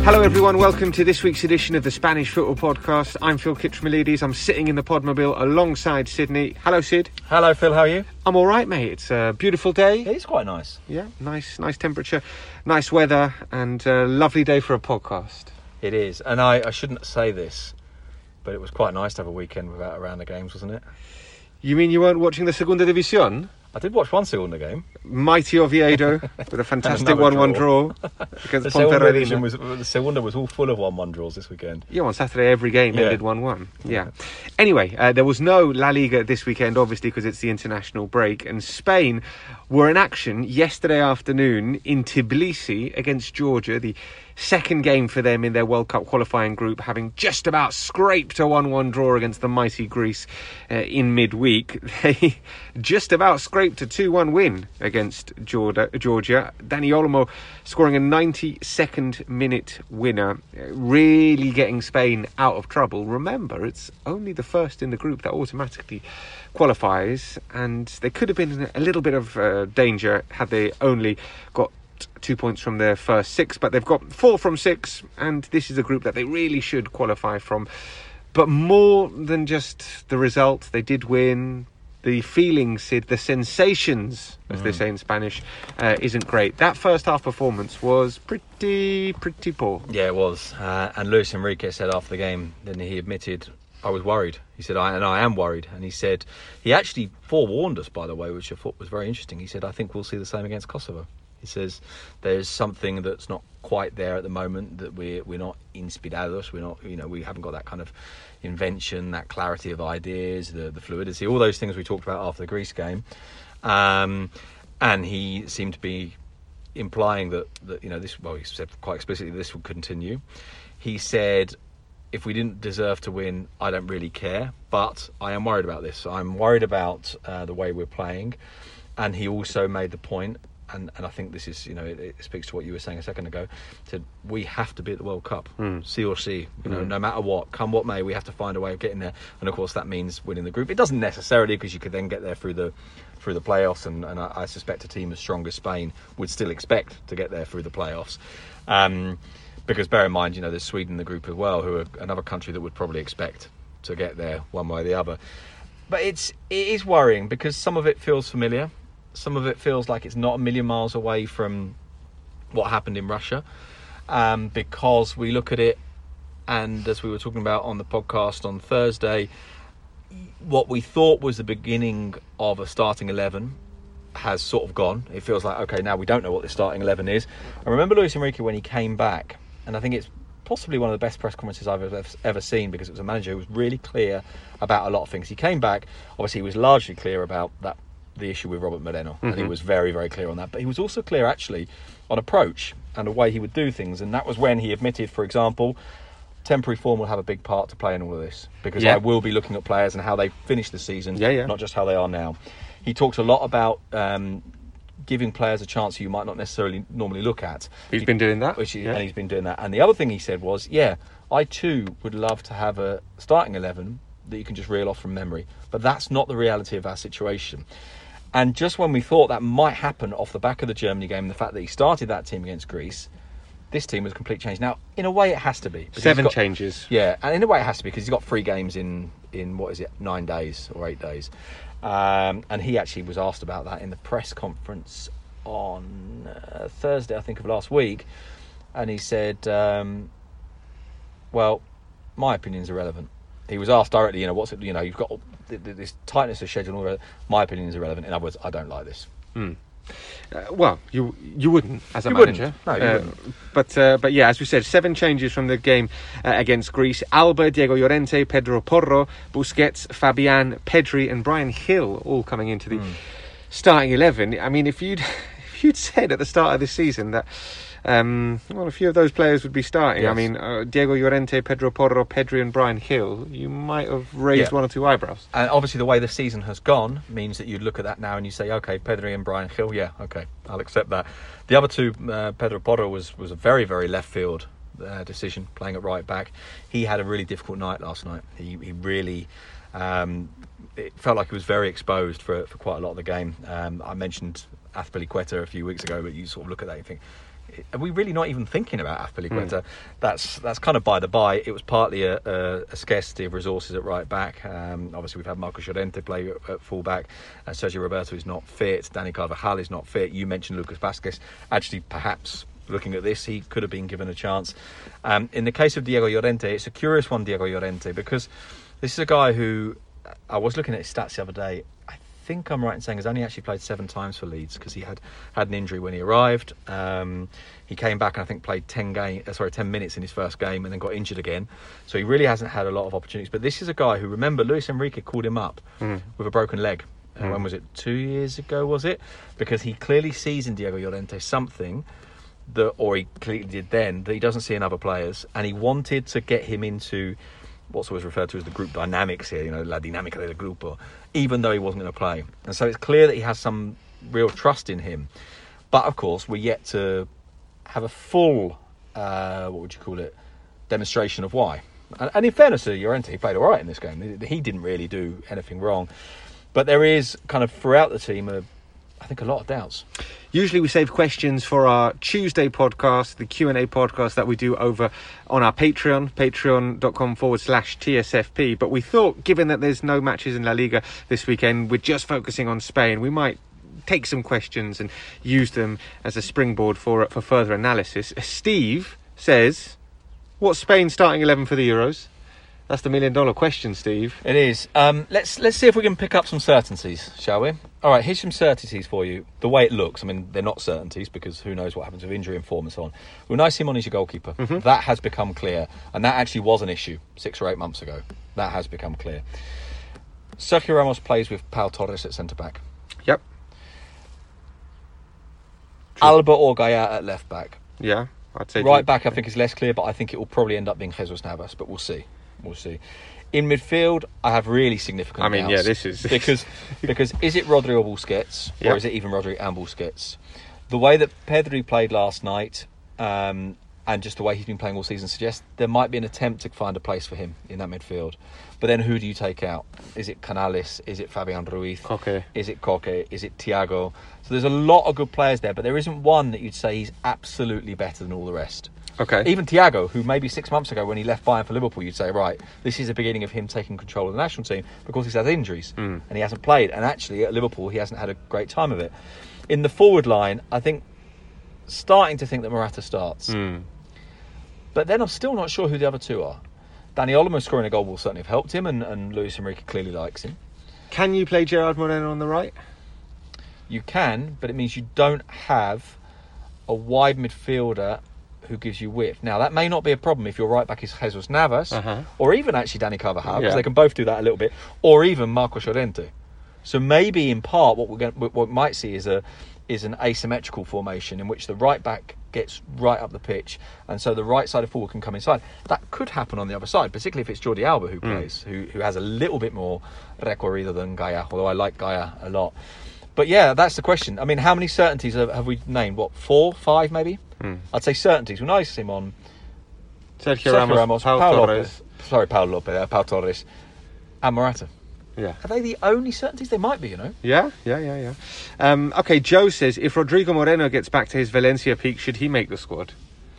Hello everyone, welcome to this week's edition of the Spanish Football Podcast. I'm Phil Kitchmilides. I'm sitting in the Podmobile alongside Sydney. Hello Sid. Hello Phil, how are you? I'm alright mate, it's a beautiful day. It is quite nice. Yeah, nice temperature, nice weather and a lovely day for a podcast. It is, and I shouldn't say this, but it was quite nice to have a weekend without a round of games, wasn't it? You mean you weren't watching the Segunda División? I did watch one Segunda game. Mighty Oviedo with a fantastic 1-1 draw against Ponferradina. The Segunda was all full of 1-1 draws this weekend. Yeah, on Saturday every game ended 1-1. Yeah. Anyway, there was no La Liga this weekend, obviously, because it's the international break. And Spain were in action yesterday afternoon in Tbilisi against Georgia, the second game for them in their World Cup qualifying group, having just about scraped a 1-1 draw against the mighty Greece in midweek. They just about scraped a 2-1 win against Georgia. Dani Olmo scoring a 92nd minute winner, really getting Spain out of trouble. Remember, it's only the first in the group that automatically qualifies, and they could have been in a little bit of danger had they only got 2 points from their first 6, but they've got 4 from 6, and this is a group that they really should qualify from. But more than just the result, they did win. The feelings, Sid, the sensations, as they say in Spanish, isn't great. That first half performance was pretty poor. Yeah, it was. And Luis Enrique said after the game, then he admitted, I was worried. He said, I am worried. And he said, he actually forewarned us, by the way, which I thought was very interesting. He said, I think we'll see the same against Kosovo. He says there's something that's not quite there at the moment, that we're not inspirados, we're not, we haven't got that kind of invention, that clarity of ideas, the fluidity, all those things we talked about after the Greece game. And he seemed to be implying that this, well, he said quite explicitly this would continue. He said, if we didn't deserve to win, I don't really care, but I am worried about this. I'm worried about the way we're playing. And he also made the point, and I think this is, it speaks to what you were saying a second ago, said we have to be at the World Cup, C or C, no matter what, come what may, we have to find a way of getting there. And of course that means winning the group. It doesn't necessarily, because you could then get there through the playoffs, and I suspect a team as strong as Spain would still expect to get there through the playoffs. Because bear in mind, there's Sweden in the group as well, who are another country that would probably expect to get there one way or the other. But it is worrying, because some of it feels familiar. Some of it feels like it's not a million miles away from what happened in Russia, because we look at it, and as we were talking about on the podcast on Thursday, what we thought was the beginning of a starting 11 has sort of gone. It feels like, okay, now we don't know what the starting 11 is. I remember Luis Enrique when he came back, and I think it's possibly one of the best press conferences I've ever seen, because it was a manager who was really clear about a lot of things. He came back, obviously he was largely clear about the issue with Robert Moreno, and he was very, very clear on that. But he was also clear, actually, on approach and the way he would do things. And that was when he admitted, for example, temporary form will have a big part to play in all of this, because I will be looking at players and how they finish the season, not just how they are now. He talked a lot about giving players a chance who you might not necessarily normally look at. He's been doing that. And he's been doing that. And the other thing he said was, I too would love to have a starting 11 that you can just reel off from memory. But that's not the reality of our situation. And just when we thought that might happen off the back of the Germany game, the fact that he started that team against Greece, this team was a complete change. Now, in a way, it has to be. 7 changes. Yeah, and in a way, it has to be, because he's got 3 games in 9 days or 8 days. And he actually was asked about that in the press conference on Thursday, I think, of last week. And he said, well, my opinion's irrelevant. He was asked directly, what's it, you've got this tightness of schedule and all that. My opinion is irrelevant. In other words, I don't like this. Well, you wouldn't as a manager. No, you wouldn't. But yeah, as we said, 7 changes from the game against Greece. Alba, Diego Llorente, Pedro Porro, Busquets, Fabian, Pedri and Bryan Gil all coming into the starting 11. I mean, if you'd said at the start of this season that a few of those players would be starting. Yes. I mean, Diego Llorente, Pedro Porro, Pedri and Bryan Gil, you might have raised 1 or 2 eyebrows. And obviously the way the season has gone means that you'd look at that now and you say, okay, Pedri and Bryan Gil, okay, I'll accept that. The other 2, Pedro Porro was a very, very left field decision, playing at right back. He had a really difficult night last night. He really... it felt like he was very exposed for quite a lot of the game. I mentioned Azpilicueta a few weeks ago, but you sort of look at that and think, are we really not even thinking about Azpilicueta? That's kind of by the by. It was partly a scarcity of resources at right back. Obviously, we've had Marcos Llorente play at full back. Sergio Roberto is not fit. Dani Carvajal is not fit. You mentioned Lucas Vázquez. Actually, perhaps looking at this, he could have been given a chance. In the case of Diego Llorente, it's a curious one, Diego Llorente, because this is a guy who, I was looking at his stats the other day. I think I'm right in saying has only actually played 7 times for Leeds because he had an injury when he arrived. He came back and I think played 10 minutes in his first game and then got injured again. So he really hasn't had a lot of opportunities. But this is a guy who, remember, Luis Enrique called him up with a broken leg. When was it? 2 years ago, was it? Because he clearly sees in Diego Llorente something or he clearly did then, that he doesn't see in other players, and he wanted to get him into what's always referred to as the group dynamics here, la dinámica del grupo, even though he wasn't going to play. And so it's clear that he has some real trust in him. But of course, we're yet to have a full, demonstration of why. And in fairness to Llorente, he played all right in this game. He didn't really do anything wrong. But there is kind of throughout the team I think a lot of doubts. Usually we save questions for our Tuesday podcast, the Q&A podcast that we do over on our Patreon, patreon.com/TSFP. But we thought, given that there's no matches in La Liga this weekend, we're just focusing on Spain, we might take some questions and use them as a springboard for further analysis. Steve says, what's Spain's starting 11 for the Euros? That's the $1 million question, Steve. It is. Let's see if we can pick up some certainties, shall we? All right, here's some certainties for you. The way it looks, I mean, they're not certainties because who knows what happens with injury and form and so on. Unai Simon is your goalkeeper. Mm-hmm. That has become clear. And that actually was an issue 6 or 8 months ago. That has become clear. Sergio Ramos plays with Pau Torres at centre-back. Yep. True. Alba or Gaya at left-back. Yeah, I'd say... Right back, I think, is less clear, but I think it will probably end up being Jesus Navas, but we'll see. We'll see. In midfield, I have really significant doubts. Yeah, this is... because is it Rodri or Busquets, or is it even Rodri and Busquets? The way that Pedri played last night, and just the way he's been playing all season, suggests there might be an attempt to find a place for him in that midfield. But then who do you take out? Is it Canales? Is it Fabian Ruiz? Koke. Is it Koke? Is it Thiago? So there's a lot of good players there, but there isn't one that you'd say he's absolutely better than all the rest. Okay. Even Thiago, who maybe 6 months ago when he left Bayern for Liverpool, you'd say, right, this is the beginning of him taking control of the national team because he's had injuries and he hasn't played. And actually, at Liverpool, he hasn't had a great time of it. In the forward line, I think, starting to think that Morata starts. But then I'm still not sure who the other two are. Dani Olmo scoring a goal will certainly have helped him, and Luis Enrique clearly likes him. Can you play Gerard Moreno on the right? You can, but it means you don't have a wide midfielder who gives you width. Now, that may not be a problem if your right back is Jesus Navas, or even actually Dani Carvajal, because they can both do that a little bit, or even Marcos Llorente. So maybe in part what we might see is an asymmetrical formation in which the right back gets right up the pitch, and so the right side of forward can come inside. That could happen on the other side, particularly if it's Jordi Alba who plays, who has a little bit more recorrido than Gaya, although I like Gaya a lot. But yeah, that's the question. I mean, how many certainties have we named? 4, 5 maybe? I'd say certainties. Unai Simon, Sergio Ramos, Pau Torres, and Morata. Yeah. Are they the only certainties? They might be, you know. Yeah. Okay, Joe says, if Rodrigo Moreno gets back to his Valencia peak, should he make the squad?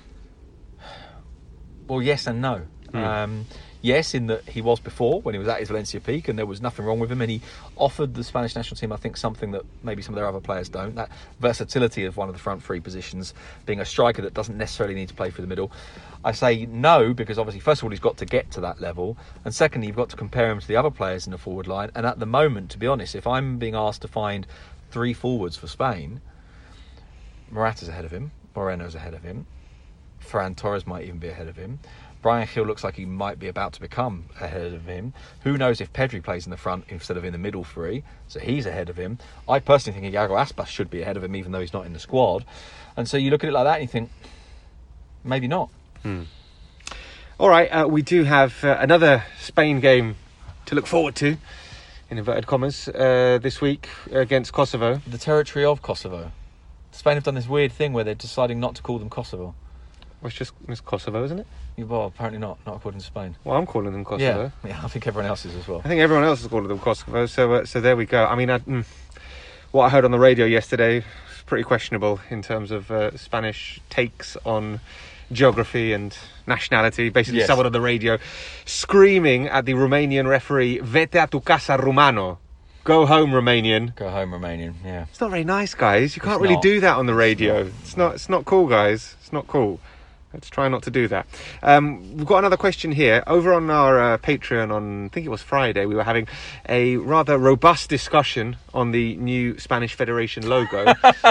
Well, yes and no. Yes, in that he was before, when he was at his Valencia peak, and there was nothing wrong with him, and he offered the Spanish national team, I think, something that maybe some of their other players don't, that versatility of one of the front three positions, being a striker that doesn't necessarily need to play through the middle. I say no, because obviously, first of all, he's got to get to that level, and secondly, you've got to compare him to the other players in the forward line, and at the moment, to be honest, if I'm being asked to find 3 forwards for Spain, Morata's ahead of him, Moreno's ahead of him, Ferran Torres might even be ahead of him, Bryan Gil looks like he might be about to become ahead of him. Who knows if Pedri plays in the front instead of in the middle 3, so he's ahead of him. I personally think Iago Aspas should be ahead of him, even though he's not in the squad. And so you look at it like that and you think, maybe not. All right, we do have another Spain game to look forward to, in inverted commas, this week against Kosovo. The territory of Kosovo. Spain have done this weird thing where they're deciding not to call them Kosovo. Well, it's Kosovo, isn't it? Well, apparently not according to Spain. Well, I'm calling them Kosovo. Yeah, I think everyone else is as well. I think everyone else is calling them Kosovo, so there we go. I mean, what I heard on the radio yesterday, pretty questionable in terms of Spanish takes on geography and nationality. Basically, Yes. someone on the radio screaming at the Romanian referee, "Vete a tu casa, Rumano." Go home, Romanian. Go home, Romanian. Yeah. It's not very nice, guys. You can't It's really not. do that on the radio. It's not cool, guys. It's not cool. Let's try not to do that. We've got another question here. Over on our Patreon on, I think it was Friday, we were having a rather robust discussion on the new Spanish Federation logo.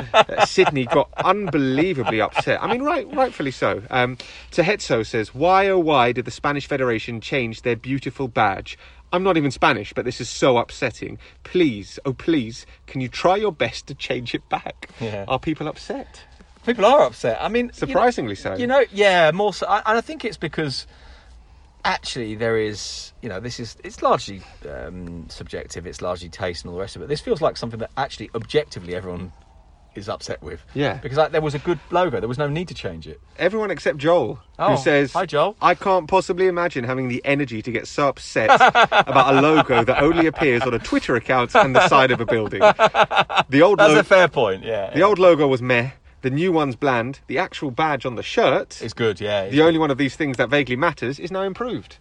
Sydney got unbelievably upset. I mean, rightfully so. Tehetso says, why oh why did the Spanish Federation change their beautiful badge? I'm not even Spanish, but this is so upsetting. Please, oh please, can you try your best to change it back? Yeah. Are people upset? People are upset. I mean, Surprisingly so. You know, yeah, more so. And I think it's because actually there is, it's largely subjective. It's largely taste and all the rest of it. This feels like something that actually objectively everyone is upset with. Yeah. Because there was a good logo. There was no need to change it. Everyone except Joel, Oh, who says, hi, Joel. I can't possibly imagine having the energy to get so upset about a logo that only appears on a Twitter account and the side of a building. The old That's a fair point, yeah. The old logo was meh. The new one's bland. The actual badge on the shirt, It's good, yeah. the only one of these things that vaguely matters, is now improved.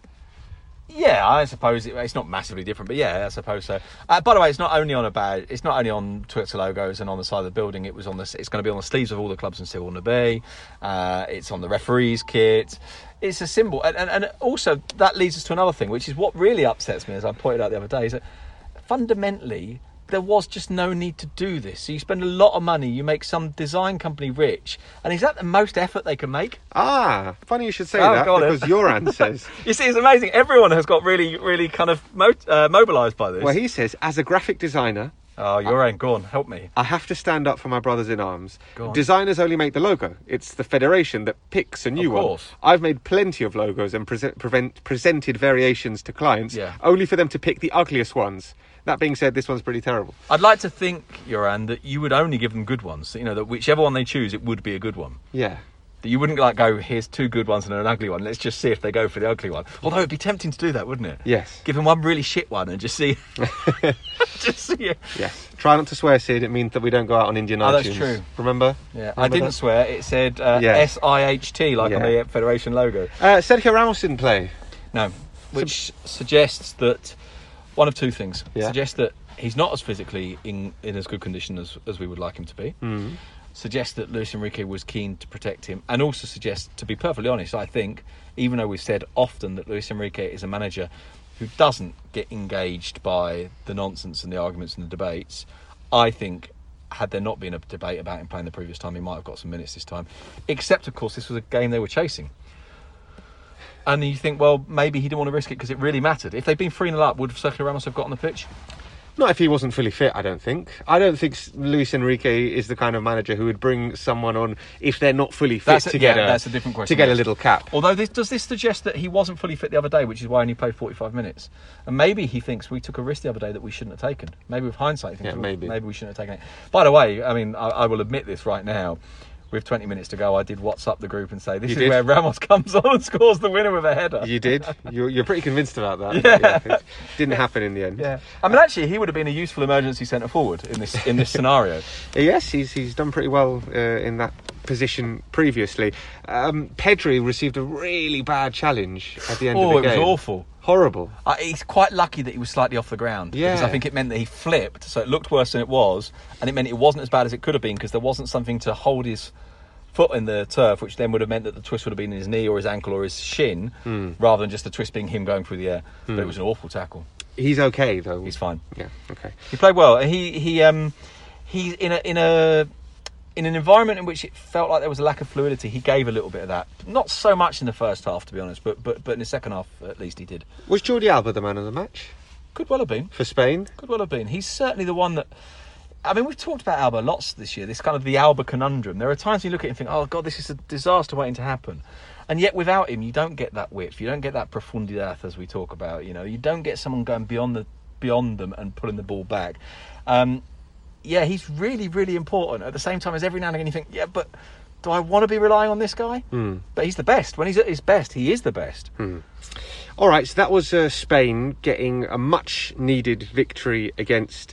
Yeah, I suppose it's not massively different, but yeah, I suppose so. By the way, it's not only on a badge. It's not only on Twitter logos and on the side of the building. It's going to be on the sleeves of all the clubs in Still Wanna Be. It's on the referees' kit. It's a symbol, and also that leads us to another thing, which is what really upsets me, as I pointed out the other day, is that fundamentally there was just no need to do this. So you spend a lot of money, you make some design company rich, and is that the most effort they can make? Ah, funny you should say Oh, that, go on then. because Joran says... You see, it's amazing. Everyone has got really, really kind of mobilised by this. Well, he says, as a graphic designer, Oh, Joran, go on, help me. I have to stand up for my brothers in arms. Go on. Designers only make the logo. It's the federation that picks a new Of one. course. I've made plenty of logos and presented variations to clients, Yeah. only for them to pick the ugliest ones. That being said, this one's pretty terrible. I'd like to think, Joran, that you would only give them good ones. That whichever one they choose, it would be a good one. Yeah. That you wouldn't go, here's two good ones and an ugly one. Let's just see if they go for the ugly one. Although it'd be tempting to do that, wouldn't it? Yes. Give them one really shit one and just see. just see it. Yes. Try not to swear, Sid. It means that we don't go out on Indian Oh, that's iTunes. true. Remember? Yeah, Remember I didn't that? swear. It said Yeah. SIHT, like on Yeah. the Federation logo. Sergio Ramos didn't play. No, which suggests that one of two things. Yeah. Suggests that he's not as physically in as good condition as we would like him to be. Mm. Suggests that Luis Enrique was keen to protect him, and also suggests, to be perfectly honest, I think, even though we've said often that Luis Enrique is a manager who doesn't get engaged by the nonsense and the arguments and the debates, I think had there not been a debate about him playing the previous time, he might have got some minutes this time. Except, of course, this was a game they were chasing. And you think, well, maybe he didn't want to risk it because it really mattered. If they'd been 3-0 up, would Sergio Ramos have got on the pitch? Not if he wasn't fully fit, I don't think. I don't think Luis Enrique is the kind of manager who would bring someone on if they're not fully fit That's a different question. to get a little cap. Although does this suggest that he wasn't fully fit the other day, which is why he only played 45 minutes? And maybe he thinks we took a risk the other day that we shouldn't have taken. Maybe with hindsight, he thinks maybe we shouldn't have taken it. By the way, I mean, I will admit this right now. With 20 minutes to go, I did WhatsApp the group and say, this is where Ramos comes on and scores the winner with a header. You did? You're pretty convinced about that. Yeah. It didn't happen in the end. Yeah. I mean, actually, he would have been a useful emergency centre forward in this scenario. Yes, he's done pretty well in that position previously. Pedri received a really bad challenge at the end of the game. It was awful. Horrible. He's quite lucky that he was slightly off the ground. Yeah. Because I think it meant that he flipped, so it looked worse than it was, and it meant it wasn't as bad as it could have been because there wasn't something to hold his foot in the turf, which then would have meant that the twist would have been in his knee or his ankle or his shin, rather than just the twist being him going through the air. But it was an awful tackle. He's okay though. He's fine. Yeah. Okay. He played well. He's in an environment in which it felt like there was a lack of fluidity. He gave a little bit of that. Not so much in the first half, to be honest, but in the second half at least he did. Was Jordi Alba the man of the match Could well have been. for Spain? Could well have been. He's certainly the one that... I mean, we've talked about Alba lots this year, this kind of the Alba conundrum. There are times you look at it and think, oh, God, this is a disaster waiting to happen. And yet without him, you don't get that width. You don't get that profundidad, as we talk about. You don't get someone going beyond them and pulling the ball back. Yeah, he's really, really important. At the same time as every now and again you think, yeah, but do I want to be relying on this guy? But he's the best. When he's at his best, he is the best. All right, so that was Spain getting a much-needed victory against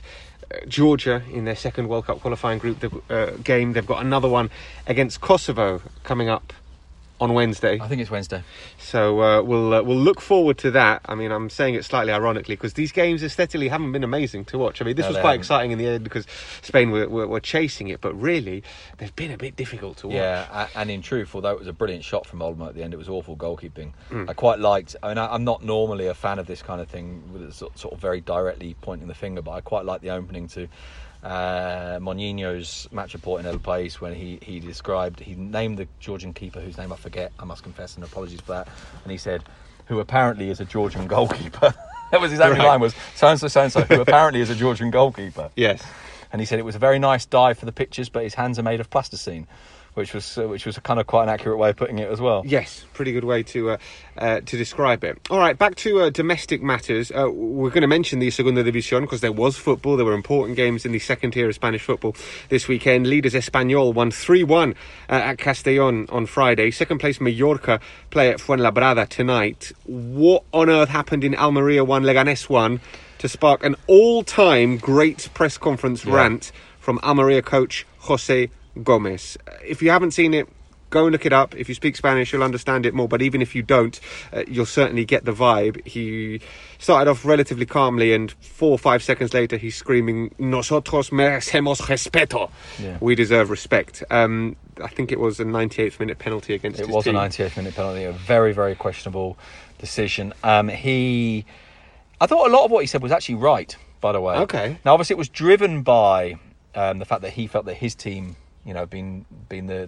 Georgia in their second World Cup qualifying group game. They've got another one against Kosovo coming up on Wednesday. I think it's Wednesday. So we'll look forward to that. I mean, I'm saying it slightly ironically because these games aesthetically haven't been amazing to watch. I mean, this was quite exciting in the end because Spain were chasing it, but really they've been a bit difficult to watch. Yeah, and in truth, although it was a brilliant shot from Olmo at the end, it was awful goalkeeping. I quite liked. I mean, I'm not normally a fan of this kind of thing, with it sort of very directly pointing the finger, but I quite like the opening to Moninho's match report in El País when he named the Georgian keeper whose name I forget, I must confess, and apologies for that, and he said, who apparently is a Georgian goalkeeper. That was his only line, was so-and-so, who apparently is a Georgian goalkeeper. Yes. And he said it was a very nice dive for the pictures, but his hands are made of plasticine. Which was kind of quite an accurate way of putting it as well. Yes, pretty good way to describe it. All right, back to domestic matters. We're going to mention the Segunda División because there was football. There were important games in the second tier of Spanish football this weekend. Leaders Espanyol won 3-1 at Castellón on Friday. Second place Mallorca play at Fuenlabrada tonight. What on earth happened in Almería 1, Leganés 1 to spark an all-time great press conference rant from Almería coach José Gomez? If you haven't seen it, go and look it up. If you speak Spanish, you'll understand it more, but even if you don't, you'll certainly get the vibe. He started off relatively calmly, and 4 or 5 seconds later he's screaming, "Nosotros merecemos respeto." We deserve respect. I think it was a 98th minute penalty against his team. It was a 98th minute penalty, a very, very questionable decision. I thought a lot of what he said was actually right, by the way. Okay. Now, obviously, it was driven by the fact that he felt that his team, being the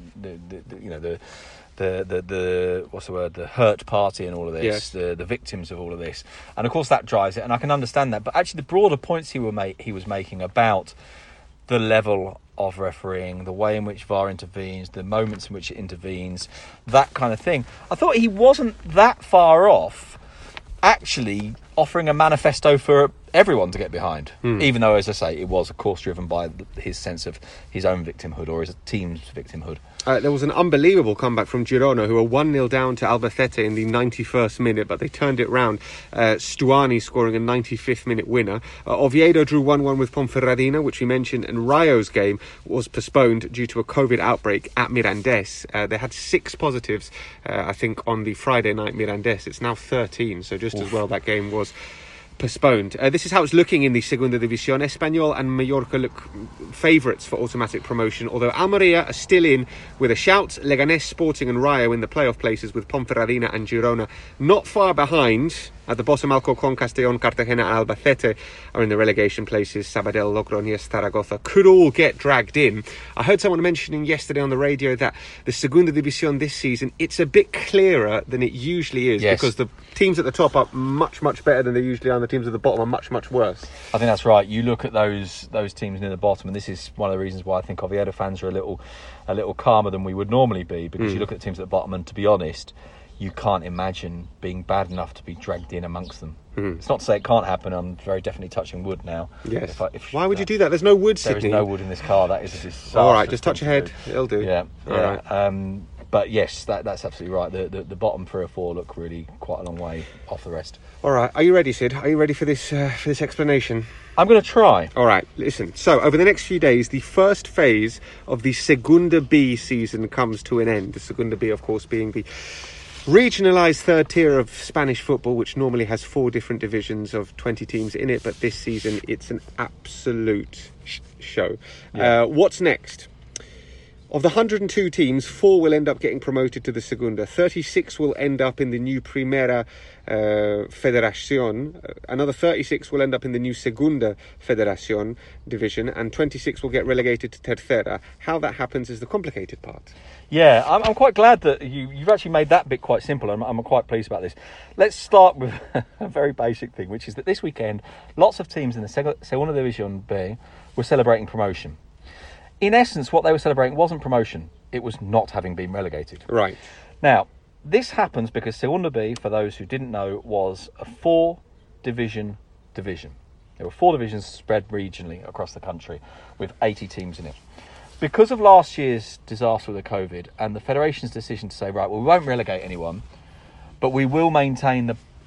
what's the word, the hurt party in all of this, yes, the victims of all of this, and of course that drives it, and I can understand that. But actually, the broader points he was making about the level of refereeing, the way in which VAR intervenes, the moments in which it intervenes, that kind of thing, I thought he wasn't that far off actually offering a manifesto for everyone to get behind, even though, as I say, it was of course driven by his sense of his own victimhood or his team's victimhood. There was an unbelievable comeback from Girona, who were 1-0 down to Albacete in the 91st minute, but they turned it round. Stuani scoring a 95th minute winner. Oviedo drew 1-1 with Ponferradina, which we mentioned, and Rayo's game was postponed due to a COVID outbreak at Mirandés. They had 6 positives, I think, on the Friday night Mirandés. It's now 13, so just as well that game was postponed. This is how it's looking in the Segunda División. Espanyol and Mallorca look favourites for automatic promotion, although Almería are still in with a shout. Leganés, Sporting and Rayo in the playoff places, with Ponferradina and Girona not far behind. At the bottom, Alcorcón, Castellón, Cartagena and Albacete are in the relegation places. Sabadell, Logroñés, Zaragoza could all get dragged in. I heard someone mentioning yesterday on the radio that the Segunda División this season, it's a bit clearer than it usually is, because the teams at the top are much, much better than they usually are, and the teams at the bottom are much, much worse. I think that's right. You look at those teams near the bottom, and this is one of the reasons why I think Oviedo fans are a little calmer than we would normally be, because you look at the teams at the bottom, and to be honest, you can't imagine being bad enough to be dragged in amongst them. It's not to say it can't happen. I'm very definitely touching wood now. Yes. Why would you do that? There's no wood, There Sydney. is no wood in this car. That is a disaster. All right, just touch your head. It'll do. Yeah. All right. But yes, that's absolutely right. The bottom 3 or 4 look really quite a long way off the rest. All right. Are you ready, Sid? Are you ready for this explanation? I'm going to try. All right, listen. So, over the next few days, the first phase of the Segunda B season comes to an end. The Segunda B, of course, being the regionalised third tier of Spanish football, which normally has 4 different divisions of 20 teams in it, but this season it's an absolute show. What's next? Of the 102 teams, 4 will end up getting promoted to the Segunda. 36 will end up in the new Primera Federación. Another 36 will end up in the new Segunda Federación division, and 26 will get relegated to Tercera. How that happens is the complicated part. Yeah, I'm quite glad that you've actually made that bit quite simple. I'm quite pleased about this. Let's start with a very basic thing, which is that this weekend, lots of teams in the Segunda División B were celebrating promotion. In essence, what they were celebrating wasn't promotion. It was not having been relegated. Right. Now, this happens because Segunda B, for those who didn't know, was a 4-division division. There were 4 divisions spread regionally across the country with 80 teams in it. Because of last year's disaster with the COVID and the Federation's decision to say, right, well, we won't relegate anyone, but we will maintain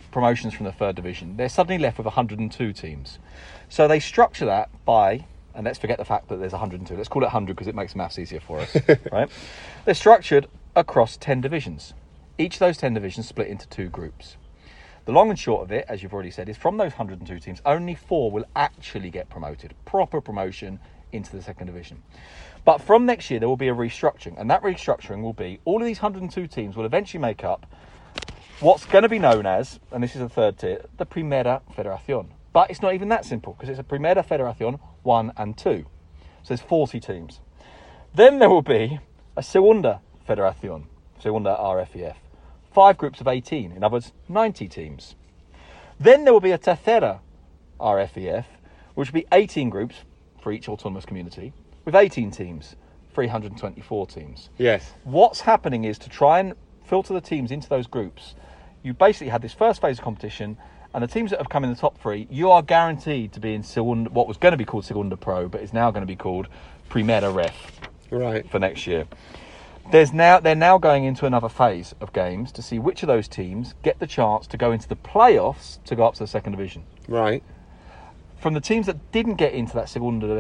promotions from the third division, they're suddenly left with 102 teams. So they structure that by, and let's forget the fact that there's 102, let's call it 100 because it makes maths easier for us, right? They're structured across 10 divisions. Each of those 10 divisions split into 2 groups. The long and short of it, as you've already said, is from those 102 teams, only 4 will actually get promoted, proper promotion into the second division. But from next year, there will be a restructuring, and that restructuring will be all of these 102 teams will eventually make up what's going to be known as, and this is the third tier, the Primera Federación. But it's not even that simple, because it's a Primera Federación 1 and 2. So there's 40 teams. Then there will be a Segunda Federación, Segunda RFEF, 5 groups of 18, in other words, 90 teams. Then there will be a Tercera RFEF, which will be 18 groups for each autonomous community, with 18 teams, 324 teams. Yes. What's happening is to try and filter the teams into those groups. You basically had this first phase of competition, and the teams that have come in the top 3, you are guaranteed to be in Segunda, what was going to be called Segunda Pro, but is now going to be called Primera Ref, right, for next year. They're now going into another phase of games to see which of those teams get the chance to go into the playoffs to go up to the second division. Right. From the teams that didn't get into that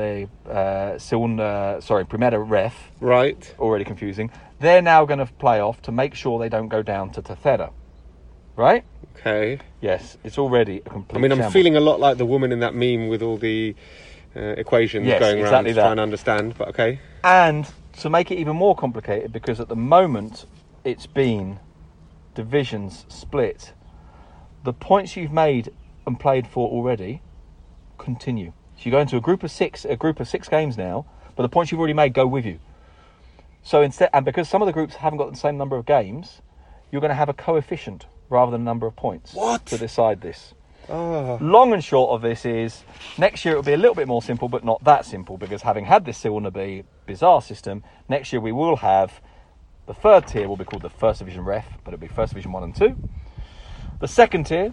Primera Ref, right, already confusing, they're now going to play off to make sure they don't go down to Tercera. Right? Okay. Yes, it's already a complete I mean, I'm shambles. feeling a lot like the woman in that meme with all the equations going around to try and understand, but okay. And to make it even more complicated, because at the moment it's been divisions split, the points you've made and played for already continue. So you go into a group of six games now, but the points you've already made go with you. So instead, and because some of the groups haven't got the same number of games, you're going to have a coefficient rather than a number of points to decide this. Oh. Long and short of this is, next year it will be a little bit more simple, but not that simple, because having had this Segunda B bizarre system, next year we will have the third tier will be called the First Division Ref, but it'll be First Division 1 and 2. The second tier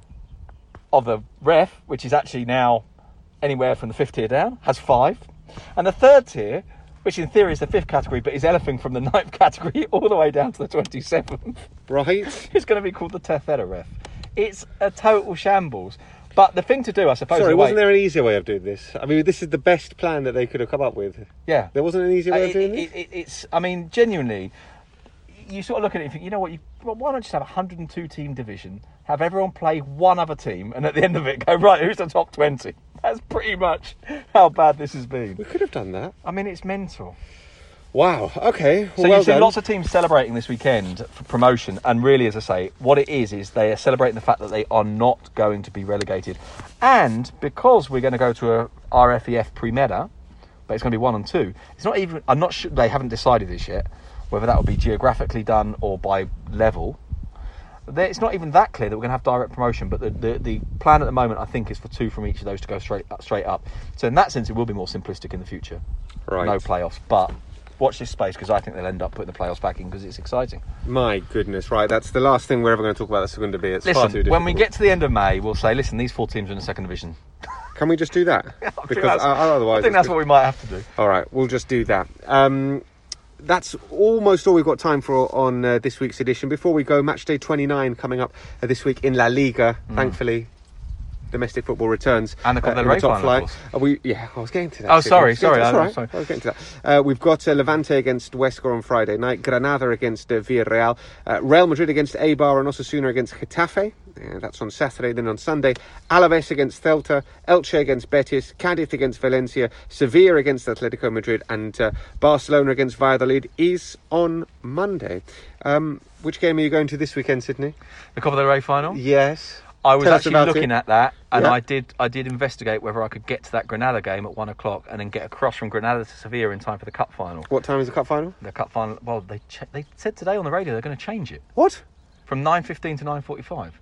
of the Ref, which is actually now anywhere from the 5th tier down, has 5. And the third tier, which in theory is the 5th category, but is anything from the 9th category all the way down to the 27th. Right. It's going to be called the Tercera Ref. It's a total shambles. But the thing to do, I suppose... Sorry, wasn't there an easier way of doing this? I mean, this is the best plan that they could have come up with. Yeah. There wasn't an easier way of doing this? It's, I mean, genuinely, you sort of look at it and think, you know what, why not just have a 102-team division, have everyone play one other team, and at the end of it go, right, who's the top 20? That's pretty much how bad this has been. We could have done that. I mean, it's mental. Wow, okay. So you see lots of teams celebrating this weekend for promotion, and really, as I say, what it is they are celebrating the fact that they are not going to be relegated. And because we're going to go to a RFEF Primera, but it's going to be 1 and 2, it's not even, I'm not sure, they haven't decided this yet, whether that will be geographically done or by level. It's not even that clear that we're going to have direct promotion, but the plan at the moment, I think, is for 2 from each of those to go straight up. So in that sense, it will be more simplistic in the future. Right. No playoffs, but watch this space, because I think they'll end up putting the playoffs back in because it's exciting. My goodness, right. That's the last thing we're ever going to talk about the Segunda B. It's far too difficult. When we get to the end of May, we'll say, listen, these 4 teams are in the second division. Can we just do that? Because otherwise... I think that's what we might have to do. All right, we'll just do that. That's almost all we've got time for on this week's edition. Before we go, match day 29 coming up this week in La Liga. Thankfully, domestic football returns. And the Copa del Rey top final, flight. I was getting to that. Oh, sorry. Sorry. I was getting to that. We've got Levante against Huesca on Friday night. Granada against Villarreal. Real Madrid against Eibar and Osasuna against Getafe. That's on Saturday. Then on Sunday, Alaves against Celta, Elche against Betis, Cadiz against Valencia, Sevilla against Atletico Madrid, and Barcelona against Valladolid is on Monday. Which game are you going to this weekend, Sydney? The Copa del Rey final? Yes. I was actually looking at that, and yeah. I did investigate whether I could get to that Granada game at 1 o'clock and then get across from Granada to Sevilla in time for the cup final. What time is the cup final? The cup final, well, they said today on the radio they're going to change it. What? From 9:15 to 9:45.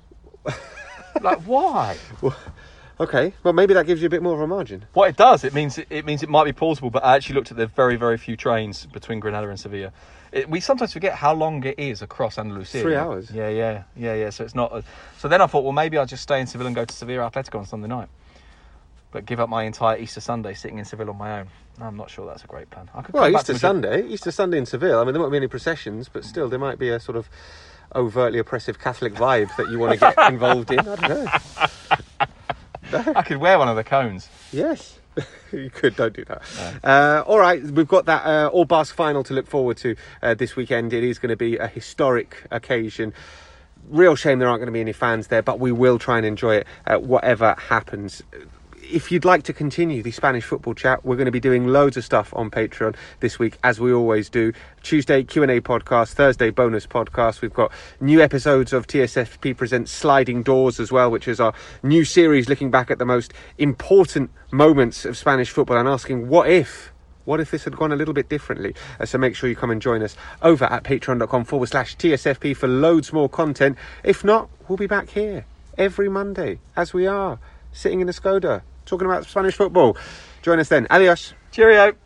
Like, why? Well, okay, well, maybe that gives you a bit more of a margin. What it does, it means it might be plausible, but I actually looked at the very, very few trains between Granada and Sevilla. We sometimes forget how long it is across Andalusia. 3 hours. Yeah. So it's not. So then I thought, well, maybe I'll just stay in Seville and go to Sevilla Atletico on Sunday night, but give up my entire Easter Sunday sitting in Seville on my own. I'm not sure that's a great plan. Well, Easter Sunday in Seville. I mean, there won't be any processions, but still, there might be a sort of overtly oppressive Catholic vibe that you want to get involved in. I don't know. I could wear one of the cones. Yes. You could, don't do that. No. All right, we've got that All Basque final to look forward to this weekend. It is going to be a historic occasion. Real shame there aren't going to be any fans there, but we will try and enjoy it whatever happens. If you'd like to continue the Spanish football chat, we're going to be doing loads of stuff on Patreon this week, as we always do. Tuesday, Q&A podcast. Thursday, bonus podcast. We've got new episodes of TSFP Presents Sliding Doors as well, which is our new series looking back at the most important moments of Spanish football and asking, what if this had gone a little bit differently? So make sure you come and join us over at patreon.com/TSFP for loads more content. If not, we'll be back here every Monday, as we are, sitting in a Skoda, talking about Spanish football. Join us then. Adios. Cheerio.